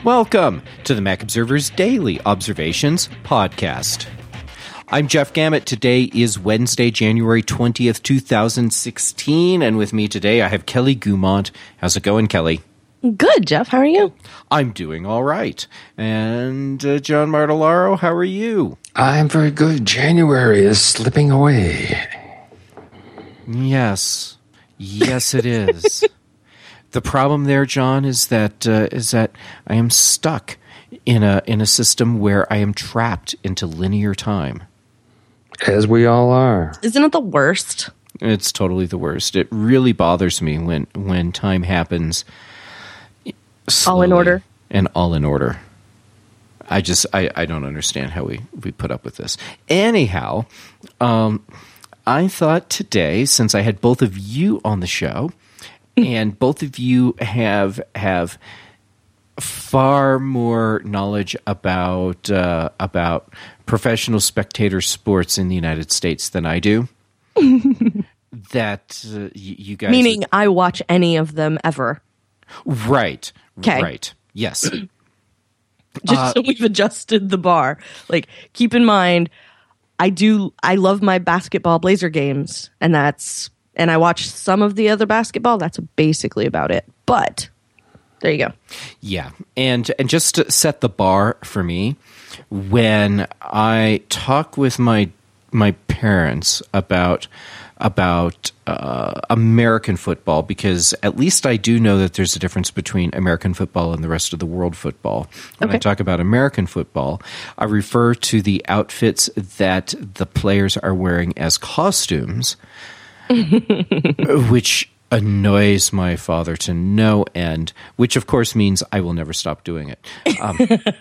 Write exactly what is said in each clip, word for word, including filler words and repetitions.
Welcome to the Mac Observer's Daily Observations Podcast. I'm Jeff Gamet. Today is Wednesday, January twentieth, twenty sixteen, and with me today I have Kelly Guimont. How's it going, Kelly? Good, Jeff. How are you? I'm doing all right. And uh, John Martellaro, how are you? I'm very good. January is slipping away. Yes. Yes, it is. The problem there, John, is that uh, is that I am stuck in a in a system where I am trapped into linear time. As we all are. Isn't it the worst? It's totally the worst. It really bothers me when when time happens all in order and all in order. I just I, I don't understand how we, we put up with this. Anyhow, um, I thought today, since I had both of you on the show, and both of you have have far more knowledge about uh, about professional spectator sports in the United States than I do. that uh, y- you guys, meaning I watch any of them ever. Right. Okay. Right. Yes. Just uh, so we've adjusted the bar. Like, keep in mind, I do. I love my basketball Blazer games, and that's and I watch some of the other basketball. That's basically about it. But there you go. Yeah, and and just to set the bar for me, when I talk with my my parents about about uh, American football, because at least I do know that there's a difference between American football and the rest of the world football. When okay. I talk about American football, I refer to the outfits that the players are wearing as costumes, which annoys my father to no end, which of course means I will never stop doing it. Um,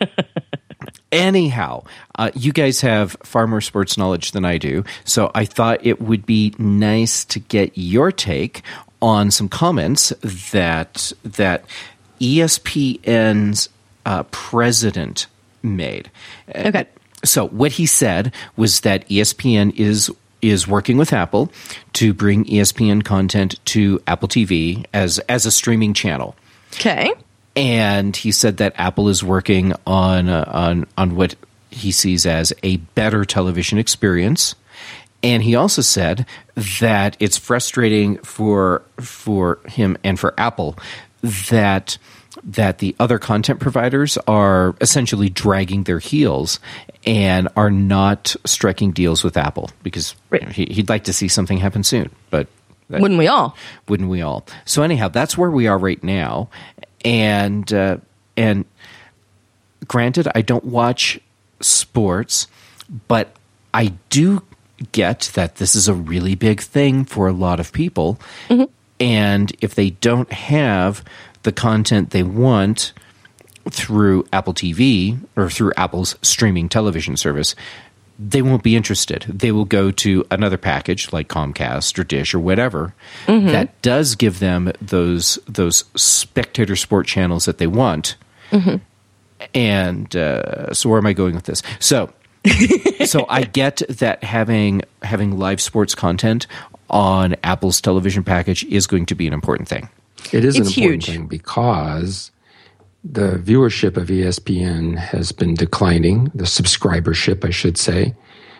anyhow, uh, you guys have far more sports knowledge than I do, so I thought it would be nice to get your take on some comments that that E S P N's uh, president made. Okay. So what he said was that E S P N is is working with Apple to bring E S P N content to Apple T V as as a streaming channel. Okay. And he said that Apple is working on uh, on on what he sees as a better television experience. And he also said that it's frustrating for for him and for Apple that that the other content providers are essentially dragging their heels and are not striking deals with Apple, because right. you know, he, he'd like to see something happen soon. But that, wouldn't we all? Wouldn't we all? So anyhow, that's where we are right now. And uh, and granted, I don't watch sports, but I do get that this is a really big thing for a lot of people. Mm-hmm. And if they don't have the content they want through Apple T V or through Apple's streaming television service, they won't be interested. They will go to another package like Comcast or Dish or whatever mm-hmm. that does give them those those spectator sport channels that they want. Mm-hmm. And uh, so where am I going with this? So so I get that having having live sports content on Apple's television package is going to be an important thing. It is it's an important huge. thing because the viewership of E S P N has been declining, the subscribership, I should say.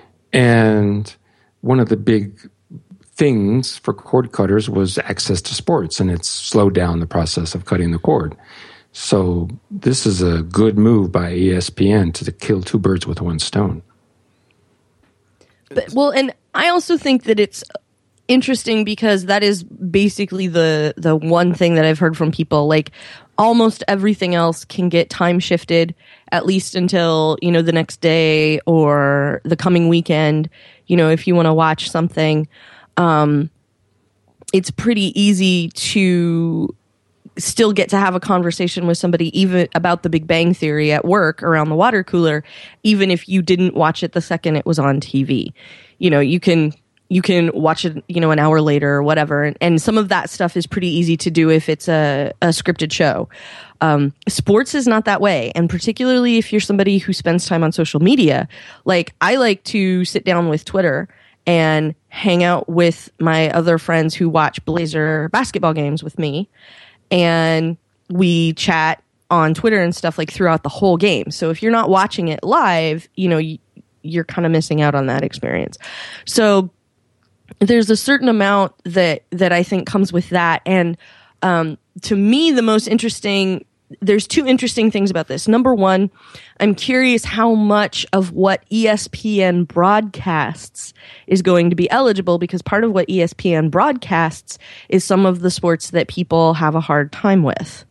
And one of the big things for cord cutters was access to sports, and it's slowed down the process of cutting the cord. So this is a good move by E S P N to kill two birds with one stone. But, well, and I also think that it's interesting because that is basically the the one thing that I've heard from people. Like, almost everything else can get time shifted, at least until, you know, the next day or the coming weekend. You know, if you want to watch something, um, it's pretty easy to still get to have a conversation with somebody even about the Big Bang Theory at work around the water cooler, even if you didn't watch it the second it was on T V. You know, you can you can watch it, you know, an hour later or whatever. And, and some of that stuff is pretty easy to do if it's a, a scripted show. Um, sports is not that way. And particularly if you're somebody who spends time on social media, like I like to sit down with Twitter and hang out with my other friends who watch Blazer basketball games with me. And we chat on Twitter and stuff like throughout the whole game. So if you're not watching it live, you know, you, you're kind of missing out on that experience. So there's a certain amount that that I think comes with that. And um, to me, the most interesting, there's two interesting things about this. Number one, I'm curious how much of what E S P N broadcasts is going to be eligible, because part of what E S P N broadcasts is some of the sports that people have a hard time with.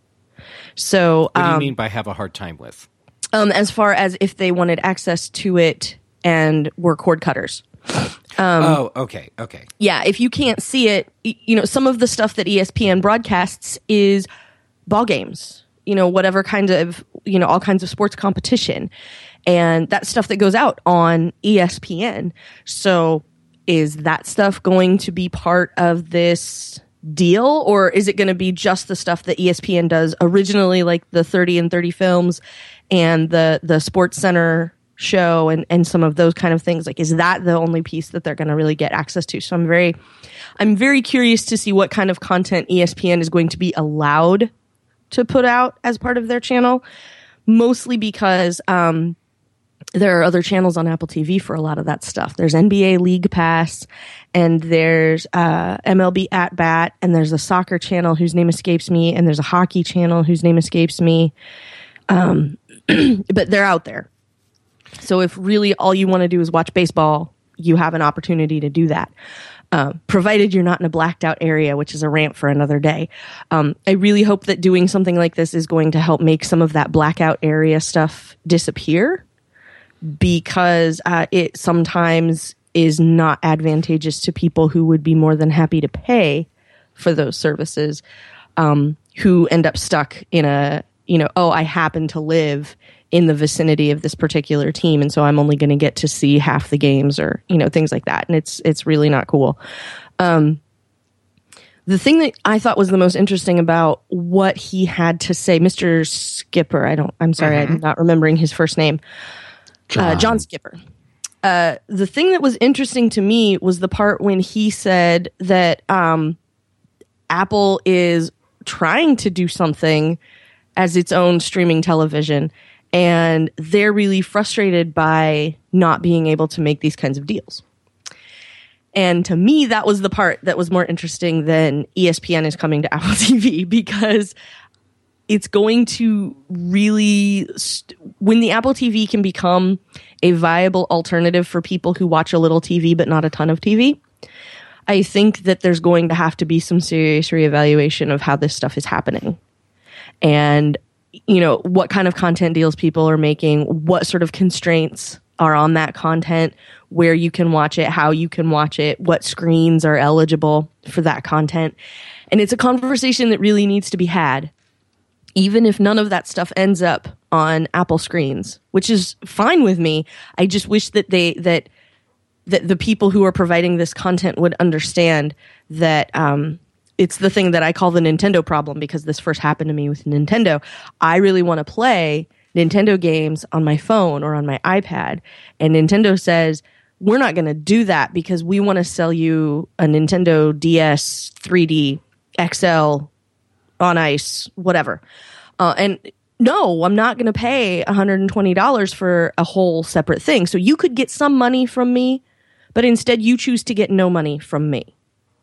So, what do you um, mean by have a hard time with? Um, as far as if they wanted access to it and were cord cutters. Um, oh, okay, okay. Yeah, if you can't see it, you know, some of the stuff that E S P N broadcasts is ball games, you know, whatever kind of, you know, all kinds of sports competition. And that's stuff that goes out on E S P N. So is that stuff going to be part of this deal, or is it going to be just the stuff that E S P N does originally, like the thirty and thirty films and the the Sports Center show and and some of those kind of things? Like, is that the only piece that they're going to really get access to? So I'm very I'm very curious to see what kind of content E S P N is going to be allowed to put out as part of their channel, mostly because um there are other channels on Apple T V for a lot of that stuff. There's N B A League Pass, and there's uh, M L B At Bat, and there's a soccer channel whose name escapes me, and there's a hockey channel whose name escapes me. Um, but they're out there. So if really all you want to do is watch baseball, you have an opportunity to do that. Uh, provided you're not in a blacked out area, which is a rant for another day. Um, I really hope that doing something like this is going to help make some of that blackout area stuff disappear, because uh, it sometimes is not advantageous to people who would be more than happy to pay for those services, um, who end up stuck in a, you know, oh, I happen to live in the vicinity of this particular team, and so I'm only going to get to see half the games, or, you know, things like that. And it's it's really not cool. Um, the thing that I thought was the most interesting about what he had to say, Mister Skipper, I don't, I'm sorry, mm-hmm. I'm not remembering his first name. John, uh, John Skipper. Uh, the thing that was interesting to me was the part when he said that um, Apple is trying to do something as its own streaming television, and they're really frustrated by not being able to make these kinds of deals. And to me, that was the part that was more interesting than E S P N is coming to Apple T V, because it's going to really, st- when the Apple T V can become a viable alternative for people who watch a little T V but not a ton of T V, I think that there's going to have to be some serious reevaluation of how this stuff is happening. And, you know, what kind of content deals people are making, what sort of constraints are on that content, where you can watch it, how you can watch it, what screens are eligible for that content. And it's a conversation that really needs to be had, even if none of that stuff ends up on Apple screens, which is fine with me. I just wish that they that that the people who are providing this content would understand that um, it's the thing that I call the Nintendo problem, because this first happened to me with Nintendo. I really want to play Nintendo games on my phone or on my iPad, and Nintendo says, we're not going to do that because we want to sell you a Nintendo D S three D X L on ice, whatever. Uh, and no, I'm not going to pay one hundred twenty dollars for a whole separate thing. So you could get some money from me, but instead you choose to get no money from me.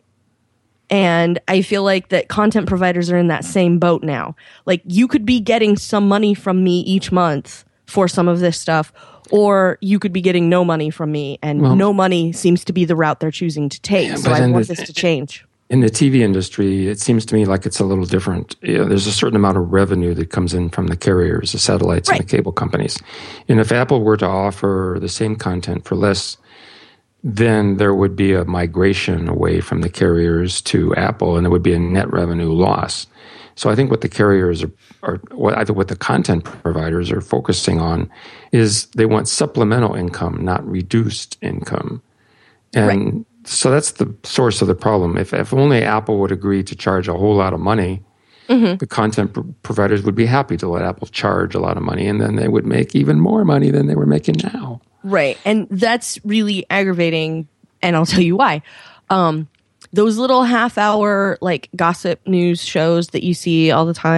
And I feel like that content providers are in that same boat now. Like, you could be getting some money from me each month for some of this stuff, or you could be getting no money from me, and well, no money seems to be the route they're choosing to take. Yeah, so I want the, this to change. In the T V industry, it seems to me like it's a little different. You know, there's a certain amount of revenue that comes in from the carriers, the satellites, right, and the cable companies. And if Apple were to offer the same content for less, then there would be a migration away from the carriers to Apple, and there would be a net revenue loss. So I think what the carriers are, are what either what the content providers are focusing on is they want supplemental income, not reduced income. And right. So that's the source of the problem. If if only Apple would agree to charge a whole lot of money, mm-hmm. the content pro- providers would be happy to let Apple charge a lot of money, and then they would make even more money than they were making now. Right. And that's really aggravating, and I'll tell you why. Um, those little half-hour, like, gossip news shows that you see all the time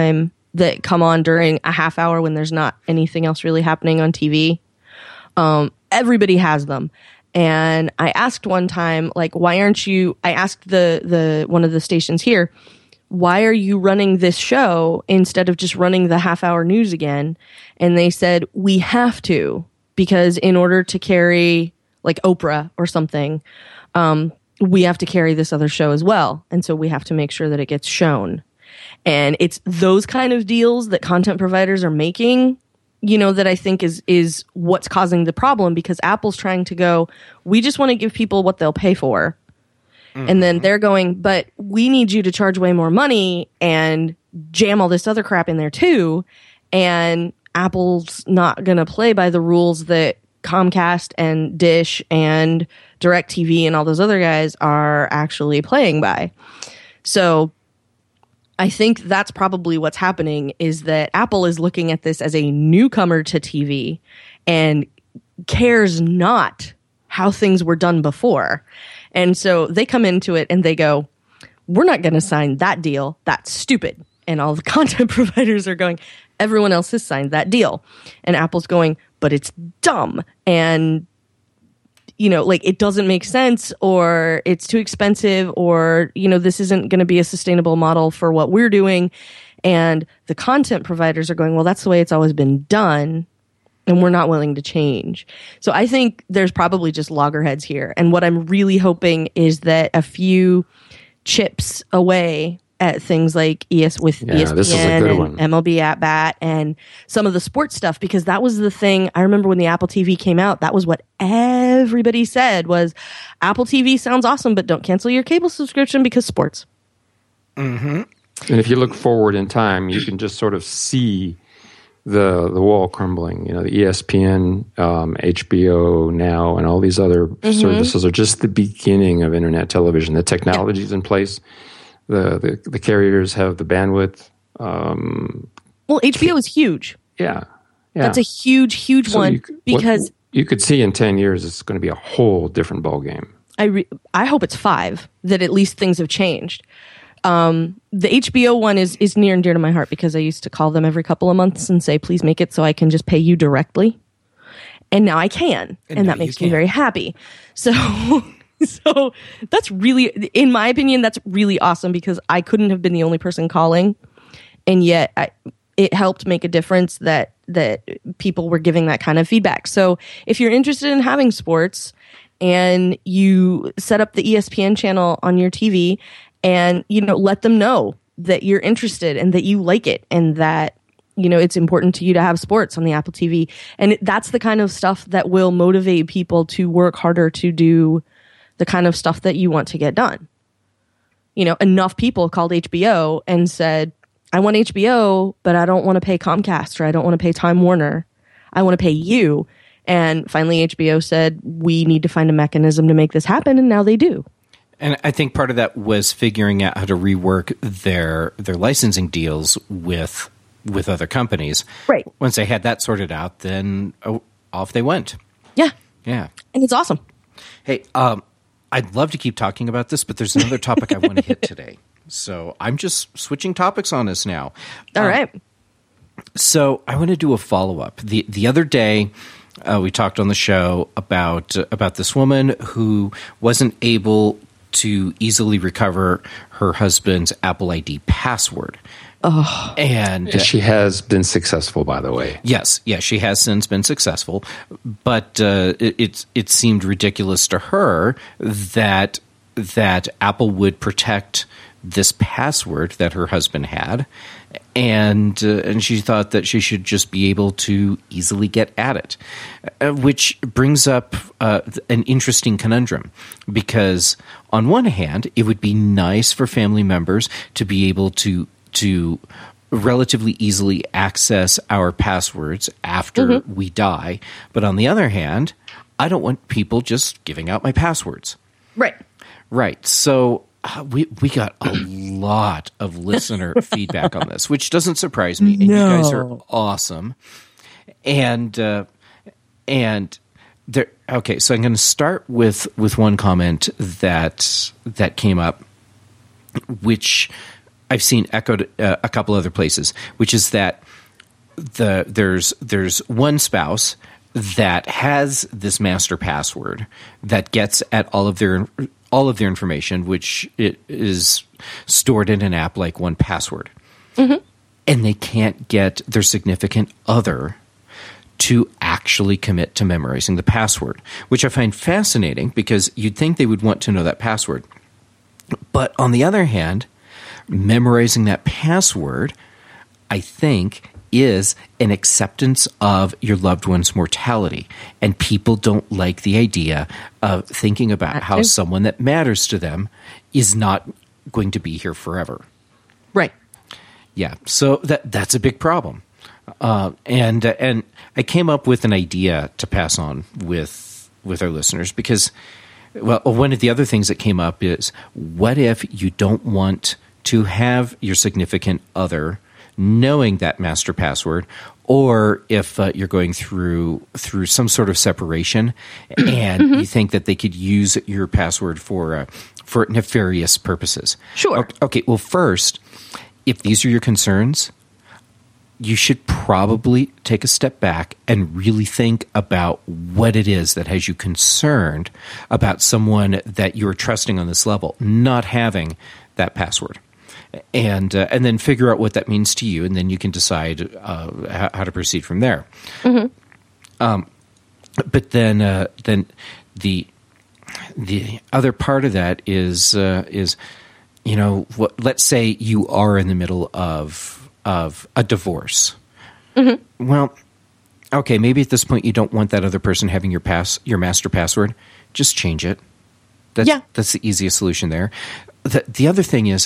that come on during a half hour when there's not anything else really happening on T V. Um, everybody has them. And I asked one time, like, why aren't you, I asked the, the, one of the stations here, why are you running this show instead of just running the half hour news again? And they said, we have to, because in order to carry like Oprah or something, um, we have to carry this other show as well. And so we have to make sure that it gets shown. And it's those kind of deals that content providers are making, you know, that I think is, is what's causing the problem, because Apple's trying to go, we just want to give people what they'll pay for. Mm-hmm. And then they're going, but we need you to charge way more money and jam all this other crap in there too. And Apple's not going to play by the rules that Comcast and Dish and DirecTV and all those other guys are actually playing by. So I think that's probably what's happening, is that Apple is looking at this as a newcomer to T V and cares not how things were done before. And so they come into it and they go, we're not going to sign that deal. That's stupid. And all the content providers are going, everyone else has signed that deal. And Apple's going, but it's dumb. And, you know, like, it doesn't make sense, or it's too expensive, or, you know, this isn't going to be a sustainable model for what we're doing. And the content providers are going, well, that's the way it's always been done, and we're not willing to change. So I think there's probably just loggerheads here. And what I'm really hoping is that a few chips away at things like E S with yeah, E S P N and one. M L B At Bat and some of the sports stuff, because that was the thing. I remember when the Apple T V came out, that was what everybody said was, Apple T V sounds awesome, but don't cancel your cable subscription because sports. Mm-hmm. And if you look forward in time, you can just sort of see the the wall crumbling. You know, the E S P N, um, H B O Now, and all these other mm-hmm. services are just the beginning of internet television. The technology's yeah. in place. The, the the carriers have the bandwidth. Um, well, H B O is huge. Yeah, yeah. That's a huge, huge so one, you, because what, you could see in ten years it's going to be a whole different ballgame. I re- I hope it's five, that at least things have changed. Um, the H B O one is is near and dear to my heart, because I used to call them every couple of months and say, please make it so I can just pay you directly. And now I can, and, and that makes me very happy. So... So that's really, in my opinion, that's really awesome, because I couldn't have been the only person calling, and yet I, it helped make a difference that that people were giving that kind of feedback. So if you're interested in having sports and you set up the E S P N channel on your T V, and, you know, let them know that you're interested and that you like it, and that, you know, it's important to you to have sports on the Apple T V. And it, that's the kind of stuff that will motivate people to work harder to do the kind of stuff that you want to get done. You know, enough people called H B O and said, I want H B O, but I don't want to pay Comcast, or I don't want to pay Time Warner. I want to pay you. And finally H B O said, we need to find a mechanism to make this happen. And now they do. And I think part of that was figuring out how to rework their their licensing deals with with other companies. Right. Once they had that sorted out, then oh, off they went. Yeah. Yeah. And it's awesome. Hey, um, I'd love to keep talking about this, but there's another topic I want to hit today. So I'm just switching topics on us now. All um, right. So I want to do a follow-up. The the other day, uh, we talked on the show about uh, about this woman who wasn't able to easily recover her husband's Apple I D password. Oh. And uh, she has been successful, by the way. Yes, yes, she has since been successful, but uh, it, it it seemed ridiculous to her that that Apple would protect this password that her husband had, and uh, and she thought that she should just be able to easily get at it, uh, which brings up uh, an interesting conundrum, because on one hand, it would be nice for family members to be able to to relatively easily access our passwords after mm-hmm. we die. But on the other hand, I don't want people just giving out my passwords. Right. Right. So uh, we we got a lot of listener feedback on this, which doesn't surprise me. And no. you guys are awesome. And uh, and there. Okay, so I'm going to start with with one comment that that came up, which I've seen echoed uh, a couple other places, which is that the there's there's one spouse that has this master password that gets at all of their all of their information, which it is stored in an app like one Password, mm-hmm. and they can't get their significant other to actually commit to memorizing the password, which I find fascinating because you'd think they would want to know that password. But on the other hand, memorizing that password, I think, is an acceptance of your loved one's mortality. And people don't like the idea of thinking about how someone that matters to them is not going to be here forever. Right. Yeah. So that that's a big problem. Uh, and uh, and I came up with an idea to pass on with with our listeners because, well, one of the other things that came up is, what if you don't want to have your significant other knowing that master password, or if uh, you're going through through some sort of separation and mm-hmm. you think that they could use your password for uh, for nefarious purposes. Sure. Okay, okay, well, first, if these are your concerns, you should probably take a step back and really think about what it is that has you concerned about someone that you're trusting on this level not having that password. And uh, and then figure out what that means to you, and then you can decide uh, how, how to proceed from there. Mm-hmm. Um, but then uh, then the the other part of that is uh, is you know what? Let's say you are in the middle of of a divorce. Mm-hmm. Well, okay, maybe at this point you don't want that other person having your pass your master password. Just change it. That's, yeah, that's the easiest solution there. The the other thing is,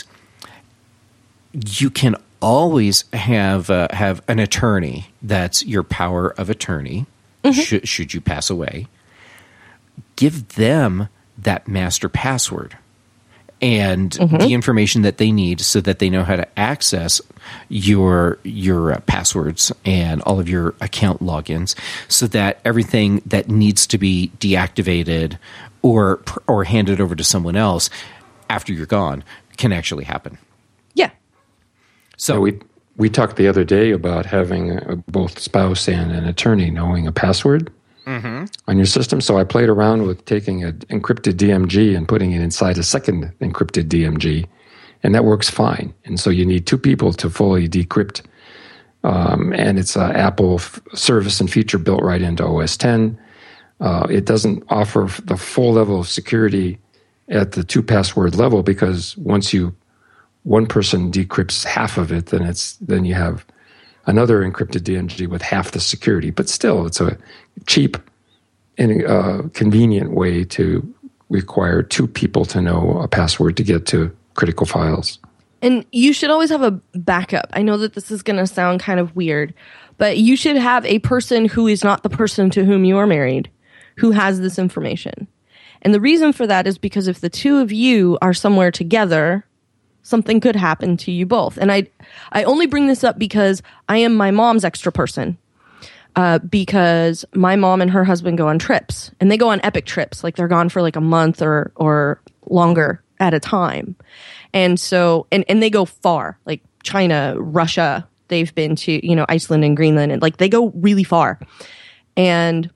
you can always have uh, have an attorney that's your power of attorney, mm-hmm. should, should you pass away. Give them that master password and mm-hmm. the information that they need so that they know how to access your your uh, passwords and all of your account logins, so that everything that needs to be deactivated or or handed over to someone else after you're gone can actually happen. Yeah. So, so we we talked the other day about having a, both spouse and an attorney knowing a password mm-hmm. on your system. So I played around with taking an encrypted D M G and putting it inside a second encrypted D M G, and that works fine. And so you need two people to fully decrypt, um, and it's an Apple f- service and feature built right into O S ten. Uh, it doesn't offer the full level of security at the two password level, because once you one person decrypts half of it, then it's then you have another encrypted D M G with half the security. But still, it's a cheap and uh, convenient way to require two people to know a password to get to critical files. And you should always have a backup. I know that this is going to sound kind of weird, but you should have a person who is not the person to whom you are married who has this information. And the reason for that is because if the two of you are somewhere together, something could happen to you both. And I I only bring this up because I am my mom's extra person. Uh, because my mom and her husband go on trips, and they go on epic trips. Like, they're gone for like a month or or longer at a time. And so, and, and they go far, like China, Russia. They've been to, you know, Iceland and Greenland, and like they go really far. And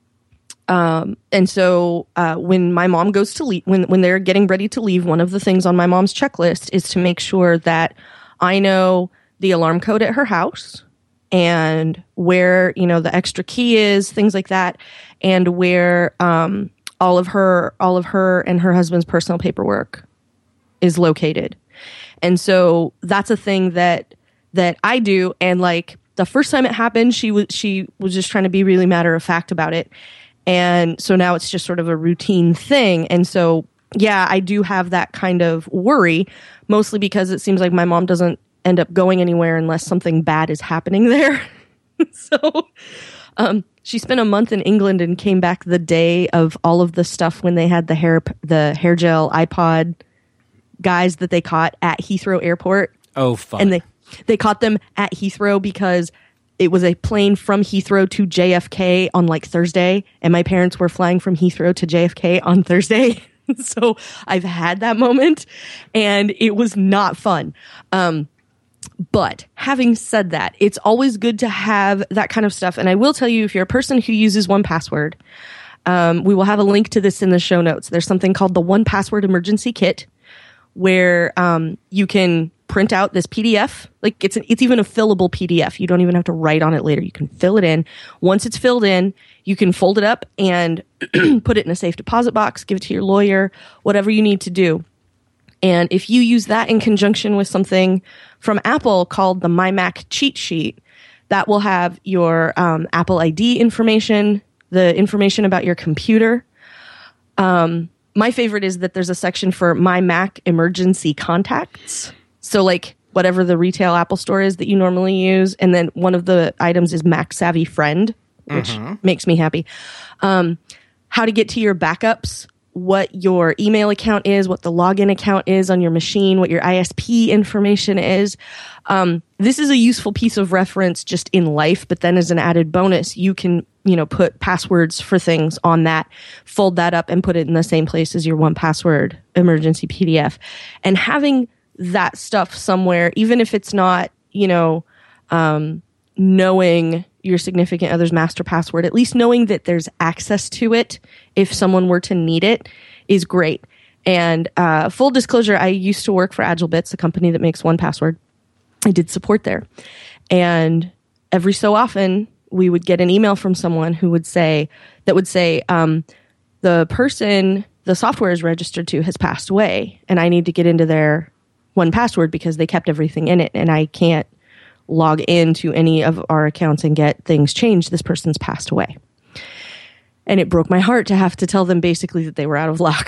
Um, and so, uh, when my mom goes to leave, when, when they're getting ready to leave, one of the things on my mom's checklist is to make sure that I know the alarm code at her house and where, you know, the extra key is, things like that, and where, um, all of her, all of her and her husband's personal paperwork is located. And so that's a thing that, that I do. And like the first time it happened, she was, she was just trying to be really matter of fact about it. And so now it's just sort of a routine thing. And so, yeah, I do have that kind of worry, mostly because it seems like my mom doesn't end up going anywhere unless something bad is happening there. So um, she spent a month in England and came back the day of all of the stuff when they had the hair, the hair gel iPod guys that they caught at Heathrow Airport. Oh, fun. And they, they caught them at Heathrow because it was a plane from Heathrow to J F K on like Thursday, and my parents were flying from Heathrow to J F K on Thursday. So I've had that moment, and it was not fun. Um, but having said that, it's always good to have that kind of stuff. And I will tell you, if you're a person who uses one Password, um, we will have a link to this in the show notes. There's something called the one Password Emergency Kit, where um, you can print out this P D F. Like it's an, it's even a fillable P D F. You don't even have to write on it later. You can fill it in. Once it's filled in, you can fold it up and put it in a safe deposit box, give it to your lawyer, whatever you need to do. And if you use that in conjunction with something from Apple called the My Mac cheat sheet, that will have your um, Apple I D information, the information about your computer. Um, my favorite is that there's a section for My Mac emergency contacts. So like whatever the retail Apple store is that you normally use. And then one of the items is Mac Savvy Friend, which mm-hmm. makes me happy. Um, how to get to your backups, what your email account is, what the login account is on your machine, what your I S P information is. Um, this is a useful piece of reference just in life, but then as an added bonus, you can, you know, put passwords for things on that, fold that up and put it in the same place as your one Password emergency P D F. And having that stuff somewhere, even if it's not, you know, um, knowing your significant other's master password, at least knowing that there's access to it if someone were to need it is great. And uh, full disclosure, I used to work for AgileBits, a company that makes one Password. I did support there. And every so often, we would get an email from someone who would say, that would say, um, the person the software is registered to has passed away, and I need to get into their one Password because they kept everything in it, and I can't log into any of our accounts and get things changed. This person's passed away. And it broke my heart to have to tell them basically that they were out of luck.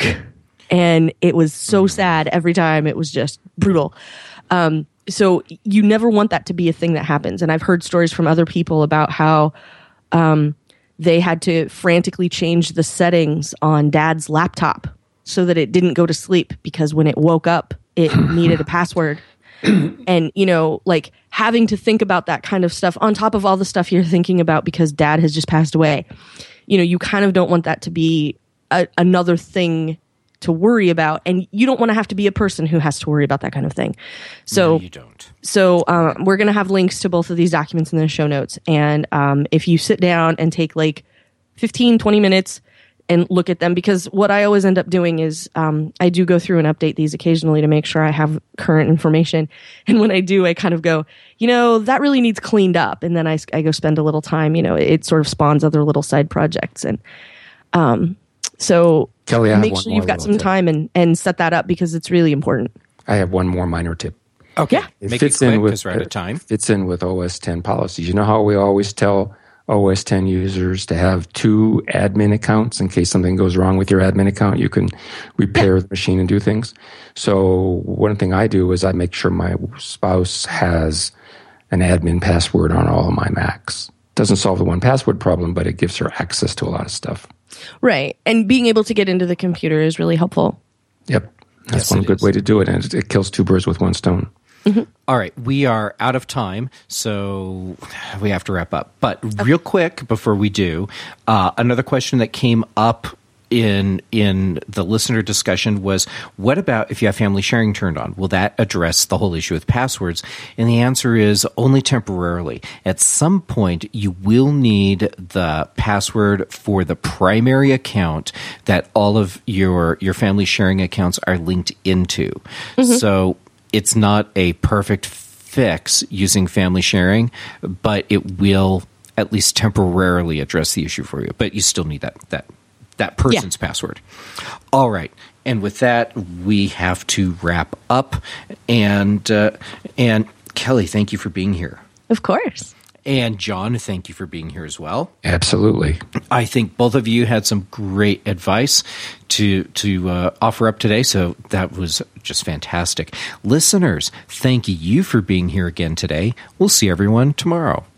And it was so sad every time. It was just brutal. Um, so you never want that to be a thing that happens. And I've heard stories from other people about how um, they had to frantically change the settings on dad's laptop so that it didn't go to sleep, because when it woke up, it needed a password. And, you know, like having to think about that kind of stuff on top of all the stuff you're thinking about because dad has just passed away. You know, you kind of don't want that to be a, another thing to worry about. And you don't want to have to be a person who has to worry about that kind of thing. So, no, you don't. So uh, we're going to have links to both of these documents in the show notes. And um, if you sit down and take like fifteen, twenty minutes and look at them, because what I always end up doing is um, I do go through and update these occasionally to make sure I have current information. And when I do, I kind of go, you know, that really needs cleaned up. And then I, I go spend a little time, you know, it, it sort of spawns other little side projects. And um, so Kelly, I make sure you've got some tip. time and, and set that up, because it's really important. I have one more minor tip. Okay. Yeah. It Make fits it quick in with, because we're out of time. fits in with O S ten policies. You know how we always tell O S ten users to have two admin accounts in case something goes wrong with your admin account? You can repair the machine and do things. So one thing I do is I make sure my spouse has an admin password on all of my Macs. Doesn't solve the one Password problem, but it gives her access to a lot of stuff. Right. And being able to get into the computer is really helpful. Yep. That's Yes, one it good is. way to do it. And it, it kills two birds with one stone. Mm-hmm. All right, we are out of time, so we have to wrap up. But real quick, before we do, uh, another question that came up in in the listener discussion was, what about if you have family sharing turned on? Will that address the whole issue with passwords? And the answer is only temporarily. At some point, you will need the password for the primary account that all of your your family sharing accounts are linked into. Mm-hmm. So it's not a perfect fix using family sharing, but it will at least temporarily address the issue for you. But you still need that that that person's yeah. password. All right. And with that, we have to wrap up. And uh, and Kelly, thank you for being here. Of course. And John, thank you for being here as well. Absolutely. I think both of you had some great advice to to uh, offer up today, so that was just fantastic. Listeners, thank you for being here again today. We'll see everyone tomorrow.